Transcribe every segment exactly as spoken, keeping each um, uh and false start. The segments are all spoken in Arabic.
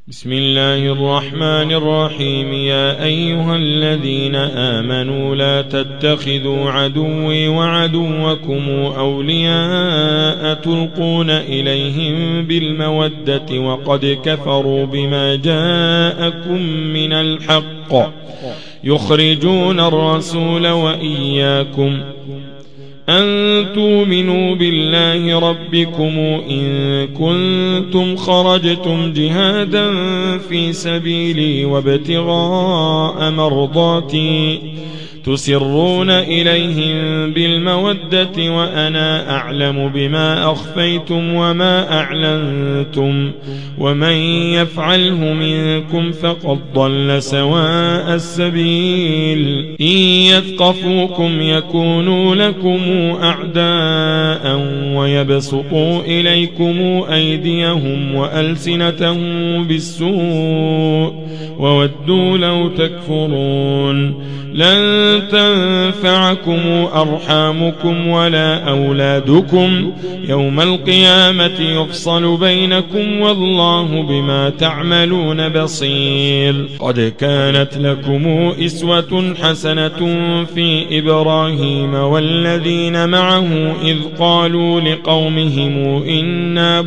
بسم الله الرحمن الرحيم. يا أيها الذين آمنوا لا تتخذوا عدوي وعدوكم أولياء تلقون إليهم بالمودة وقد كفروا بما جاءكم من الحق يخرجون الرسول وإياكم أن تؤمنوا بالله ربكم إن كنتم خرجتم جهادا في سبيلي وابتغاء مرضاتي تسرون إليهم بالمودة وأنا أعلم بما أخفيتم وما أعلنتم ومن يفعله منكم فقد ضل سواء السبيل. إن يثقفوكم يكونوا لكم أعداء ويبسطوا إليكم أيديهم وألسنتهم بالسوء وودوا لو تكفرون. لن تنفعكم أرحامكم ولا أولادكم يوم القيامة يفصل بينكم والله بما تعملون بصير. قد كانت لكم أسوة حسنة في إبراهيم والذين معه إذ قالوا لقومهم إنا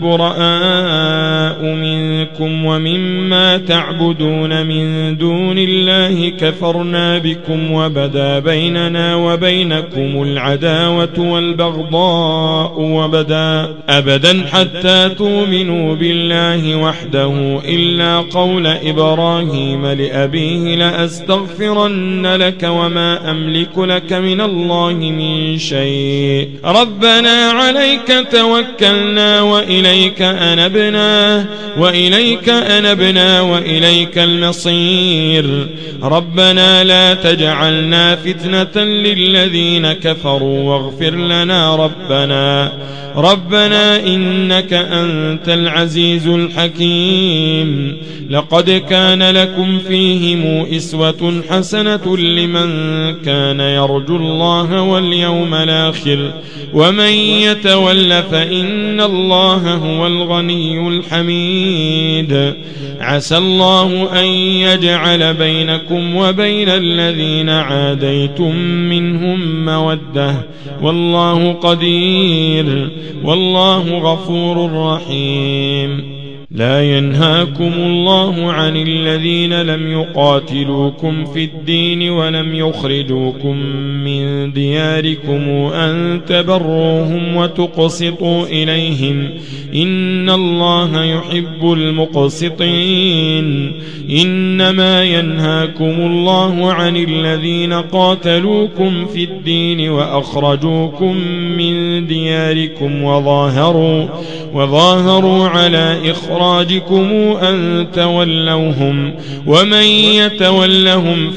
براء منكم ومما تعبدون من دون الله كفرنا بكم وبدا بيننا وبينكم العداوة والبغضاء وبدا أبدا حتى تؤمنوا بالله وحده إلا قول إبراهيم لأبيه لأستغفرن لك وما أملك لك من الله من شيء ربنا عليك توكلنا وإليك أنبنا وإليك أنبنا وإليك المصير. ربنا لا تجعلنا فتنة للذين كفروا واغفر لنا ربنا ربنا إنك أنت العزيز الحكيم. لقد كان لكم فيهم أسوة حسنة لمن كان يرجو الله واليوم الآخر ومن يتول فإن الله هو الغني الحميد. عسى الله أن يجعل بينكم وبين الذين عاديتم منهم مودة والله قدير والله غفور رحيم. لا ينهاكم الله عن الذين لم يقاتلوكم في الدين ولم يخرجوكم من دياركم أن تبروهم وتقسطوا إليهم إن الله يحب المقسطين. إنما ينهاكم الله عن الذين قاتلوكم في الدين وأخرجوكم من دياركم وظاهروا وظاهروا على إخراجكم أن تولوهم ومن يتولهم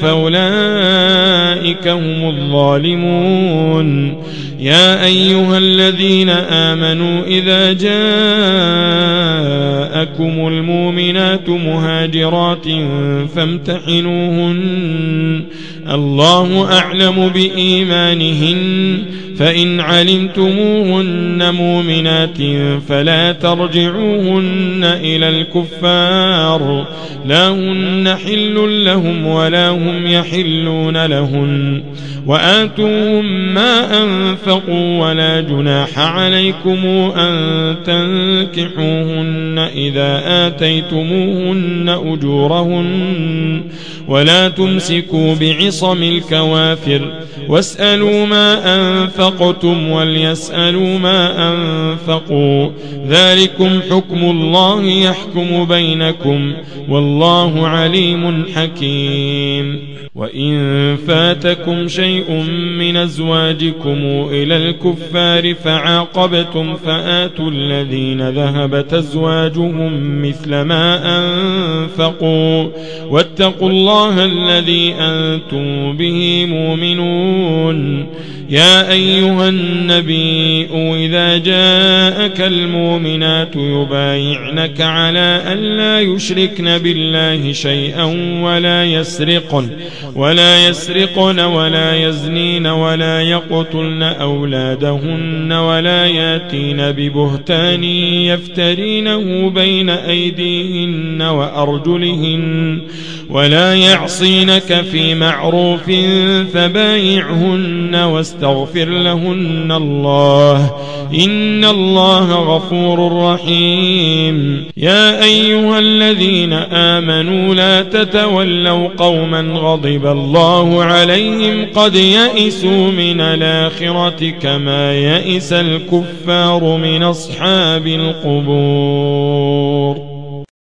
فأولئك هم الظالمون. يا أيها الذين آمنوا إذا جاءكم المؤمنات مهاجرات فامتحنوهن الله أعلم بإيمانهن فإن علمتموهن مؤمنات فلا ترجعوهن إلى الكفار لا هن حل لهم ولا هم يحلون لهن وآتوهم ما أنفقوا ولا جناح عليكم أن تنكحوهن إذا آتيتموهن أجورهن ولا تمسكوا بعصم الكوافر واسألوا ما أنفقتم وليسألوا ما أنفقوا ذلكم حكم الله يحكم بينكم والله عليم حكيم. وإن فاتكم شيء من أزواجكم إلى الكفار فعاقبتم فآتوا الذين ذهبت أزواجهم مثل ما أنفقوا واتقوا الله الذي أنتم به مؤمنون. يا أيها النبي إذا جاءك المؤمنات يبايعنك على أن لا يشركن بالله شيئا ولا يسرقن ولا يسرقن ولا يزنين ولا يقتلن أولادهن ولا ياتين ببهتان يفترينه بين أيديهن وأرجلهن وأرجلهن ولا يعصينك في معروف فبايعهن واستغفر لهن الله إن الله غفور رحيم. يا أيها الذين آمنوا لا تتولوا قوما غضب الله عليهم قد يئسوا من الآخرة كما يئس الكفار من أصحاب القبور.